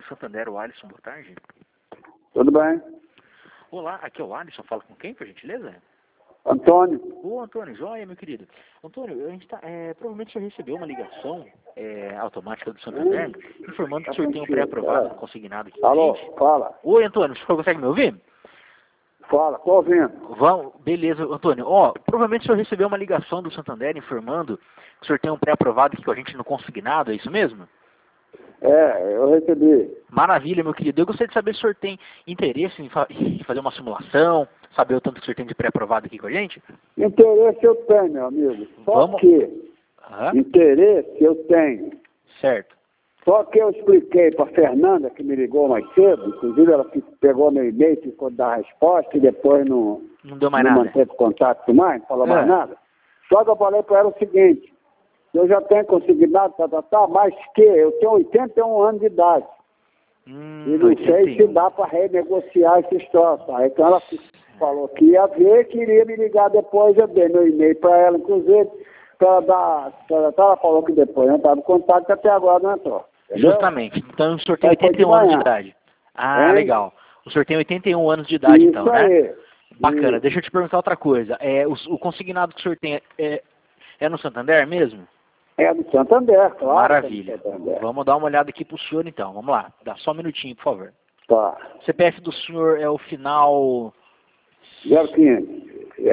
Santander, o Alisson, boa tarde. Tudo bem? Olá, aqui é o Alisson, fala com quem, por gentileza? Antônio? Ô, Antônio, joia, meu querido. Antônio, a gente tá, provavelmente você recebeu uma ligação automática do Santander, informando que o senhor tem um pré-aprovado consignado aqui com a Alô, gente. fala. Oi, Antônio, o senhor consegue me ouvir? Fala, tô ouvindo. Vamos, beleza, Antônio. Ó, provavelmente o senhor recebeu uma ligação do Santander informando que o senhor tem um pré-aprovado aqui com a gente no consignado, é isso mesmo? É, eu recebi. Maravilha, meu querido. Eu gostaria de saber se o senhor tem interesse em fazer uma simulação, saber o tanto que o senhor tem de pré-aprovado aqui com a gente? Interesse eu tenho, meu amigo. Só que interesse eu tenho. Certo. Só que eu expliquei para Fernanda, que me ligou mais cedo, inclusive ela pegou meu e-mail, ficou dar resposta e depois não deu mais nada. manteve contato mais, não falou mais nada. Só que eu falei para ela o seguinte: eu já tenho consignado, mas que eu tenho 81 anos de idade. E não sei se dá para renegociar essa história. Tá? Então ela falou que ia ver, queria me ligar depois, eu dei meu e-mail para ela, inclusive, ela falou que depois não estava em contato, até agora não entrou. Entendeu? Justamente. Então o senhor tem 81 anos de idade. Ah, legal. O senhor tem 81 anos de idade, isso então, né? Aí. Bacana. Isso. Deixa eu te perguntar outra coisa. O consignado que o senhor tem é no Santander mesmo? É do Santander, claro. Maravilha. É do Santander. Vamos dar uma olhada aqui pro senhor, então. Vamos lá. Dá só um minutinho, por favor. Tá. CPF do senhor é o final... 015.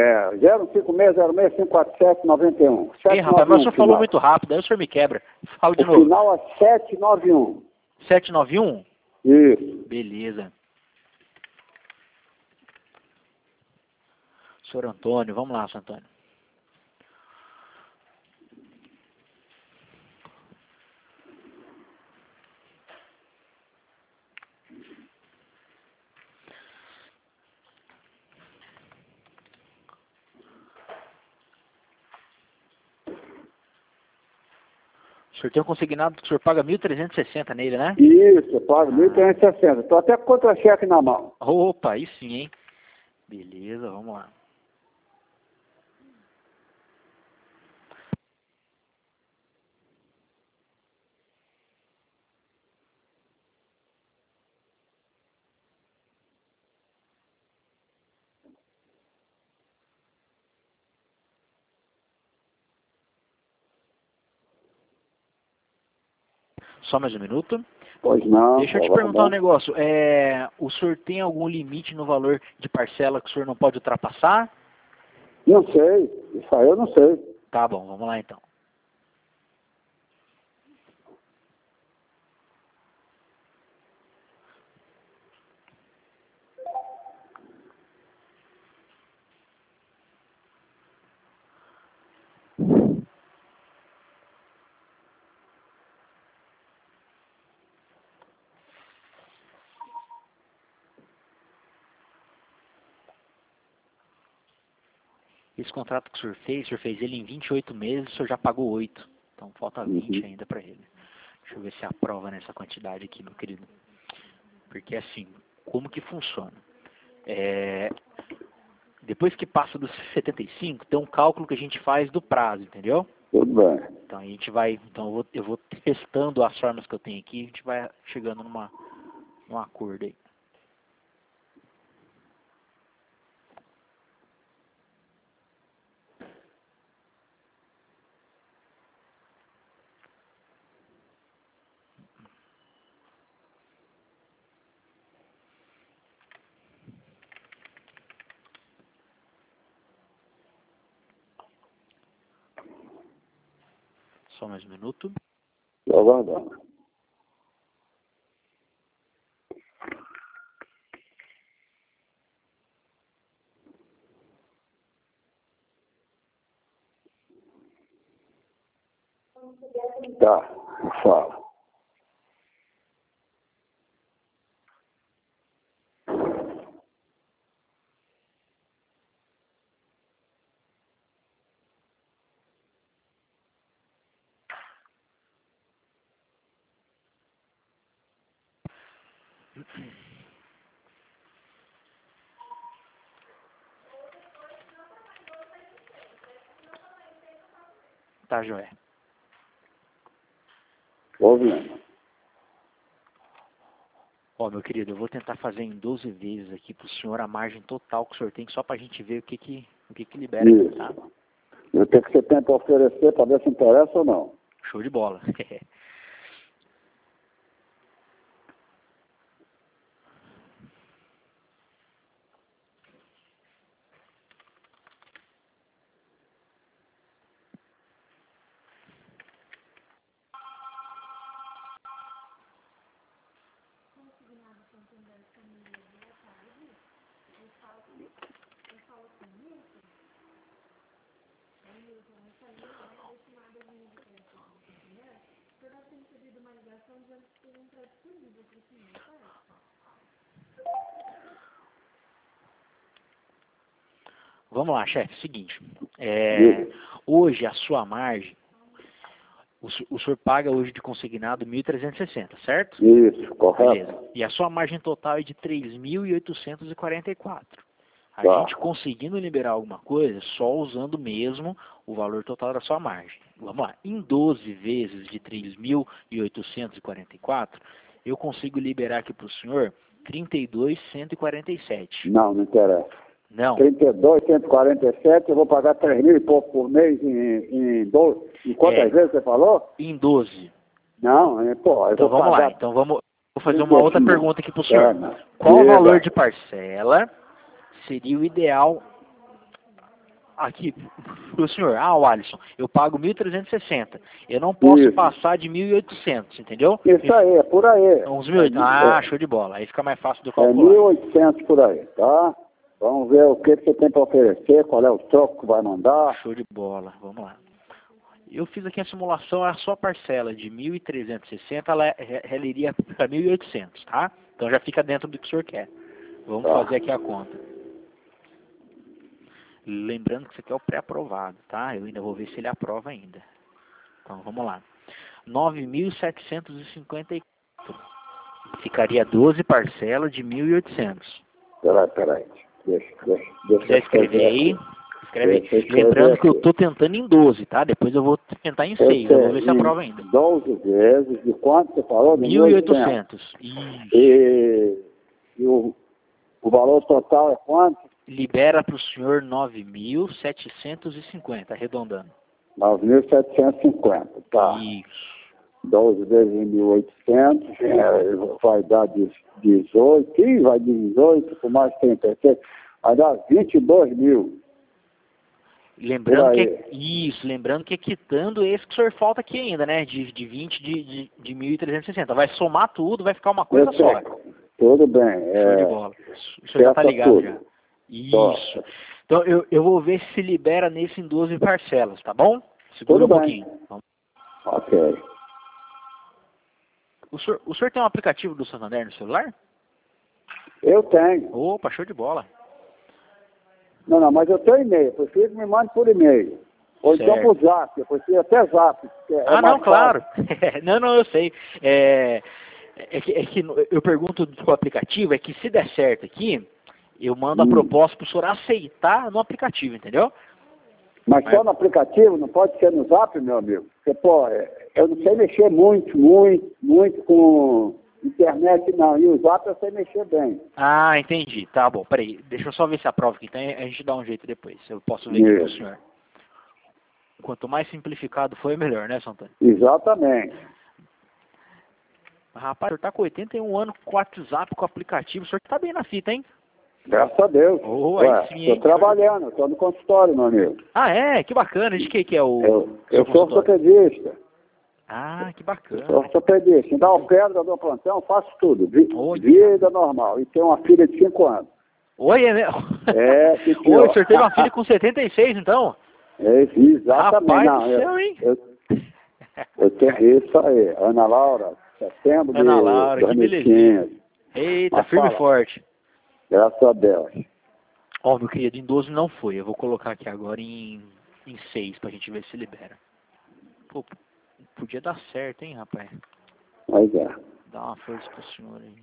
05606547191. Ih, rapaz, mas o senhor falou muito rápido, aí o senhor me quebra. Fala de novo. O final é 791. 791? Isso. Beleza. Senhor Antônio, vamos lá, senhor Antônio. O senhor tem um consignado que o senhor paga 1.360 nele, né? Isso, eu pago 1.360. Estou até com contra-cheque na mão. Opa, aí sim, hein? Beleza, vamos lá. Só mais um minuto. Pois não. Deixa eu te perguntar um negócio. O senhor tem algum limite no valor de parcela que o senhor não pode ultrapassar? Não sei. Isso aí eu não sei. Tá bom, vamos lá então. Esse contrato que o senhor fez ele em 28 meses, o senhor já pagou 8. Então falta 20 ainda para ele. Deixa eu ver se aprova nessa quantidade aqui, meu querido. Porque assim, como que funciona? Depois que passa dos 75, tem um cálculo que a gente faz do prazo, entendeu? Tudo bem. Então a gente vai, então eu vou testando as formas que eu tenho aqui, a gente vai chegando num acordo aí. Só mais um minuto. Estou aguardando. Tá, fala. Tá, joia. Ouvindo. Ó, meu querido, eu vou tentar fazer em 12 vezes aqui pro senhor a margem total que o senhor tem, só pra gente ver o que libera aqui, tá? E o que você tem para oferecer para ver se interessa ou não? Show de bola. Vamos lá, chefe. Seguinte. Hoje a sua margem, o senhor paga hoje de consignado 1.360, certo? Isso, correto. Beleza. E a sua margem total é de 3.844. A Tá. gente conseguindo liberar alguma coisa só usando mesmo o valor total da sua margem. Vamos lá. Em 12 vezes de 3.844, eu consigo liberar aqui para o senhor 32.147. Não interessa. Não. 32.147, eu vou pagar 3 mil e pouco por mês em quantas vezes você falou? Em 12. Não, pô, eu Então vou vamos pagar... lá. Então vou fazer uma outra pergunta aqui para o senhor. Não. Qual o valor de parcela seria o ideal aqui para o senhor? Ah, o Alisson, eu pago 1.360. Eu não posso passar de 1.800, entendeu? Isso aí, é por aí. Uns 1.800. Ah, show de bola. Aí fica mais fácil de calcular. 1.800 por aí, tá? Vamos ver o que você tem para oferecer, qual é o troco que vai mandar. Show de bola. Vamos lá. Eu fiz aqui a simulação, a sua parcela de 1.360, ela iria para 1.800, tá? Então já fica dentro do que o senhor quer. Vamos fazer aqui a conta. Lembrando que isso aqui é o pré-aprovado, tá? Eu ainda vou ver se ele aprova ainda. Então vamos lá. 9.754. Ficaria 12 parcelas de 1.800. Peraí. Deixa Quiser escrever aí? Escreve aí. Lembrando que eu estou tentando em 12, tá? Depois eu vou tentar em 6. Eu vou ver se aprova ainda. 12 vezes, de quanto você falou? 1.800. E o valor total é quanto? Libera para o senhor 9.750, arredondando. 9.750, tá. Isso. 12 vezes 1.800, vai dar 18, ih, vai 18, por mais 36, vai dar 22 mil. Lembrando lembrando que é quitando esse que o senhor falta aqui ainda, né? De 20 de 1.360. Vai somar tudo, vai ficar uma coisa só. Tudo bem. Show de bola. O senhor já está ligado já. Isso. Então eu vou ver se libera nesse em 12 parcelas, tá bom? Segura um pouquinho. Ok. O senhor tem um aplicativo do Santander no celular? Eu tenho. Opa, show de bola. Não, mas eu tenho e-mail. Eu prefiro que me mande por e-mail. Ou então por zap. Eu prefiro até zap. Não, claro. não, eu sei. É que eu pergunto do aplicativo, é que se der certo aqui, eu mando a proposta para o senhor aceitar no aplicativo, entendeu? Mas só no aplicativo, não pode ser no zap, meu amigo? Porque, pô, eu não sei mexer muito com internet, não. E o zap eu sei mexer bem. Ah, entendi. Tá bom, peraí. Deixa eu só ver se aprova aqui. Então a gente dá um jeito depois. Eu posso ver aqui pro senhor. Quanto mais simplificado for, melhor, né, Santana? Exatamente. Rapaz, o senhor tá com 81 anos com o WhatsApp, com o aplicativo. O senhor tá bem na fita, hein? Graças a Deus. Aí sim, estou trabalhando, estou no consultório, meu amigo. Ah, é? Que bacana. De que é o... Eu sou ortopedista. Ah, que bacana. Eu sou ortopedista. Dá uma pedra, dou plantão, faço tudo. Vida normal. E tenho uma filha de 5 anos. Oi, é mesmo? Oi, o senhor teve uma filha com 76, então? Exatamente. Rapaz do céu, hein? Eu tenho isso aí. Ana Laura, setembro Ana Laura, que 2015. belezinha. Eita, mas firme e forte. Graças a Deus. Ó, meu querido, em 12 não foi. Eu vou colocar aqui agora em 6 pra gente ver se libera. Pô, podia dar certo, hein, rapaz? Pois é. Dá uma força pro senhor aí.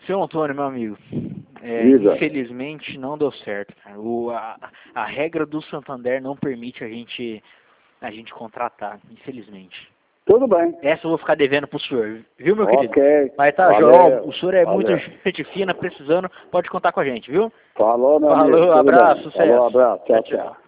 Seu Antônio, meu amigo, infelizmente não deu certo, cara. A regra do Santander não permite a gente contratar, infelizmente. Tudo bem. Essa eu vou ficar devendo pro senhor, viu, meu querido? Ok. Mas tá, João, o senhor é muito gente fina, precisando, pode contar com a gente, viu? Falou, meu amigo. Falou, abraço, sucesso. Falou, abraço. Tchau, tchau.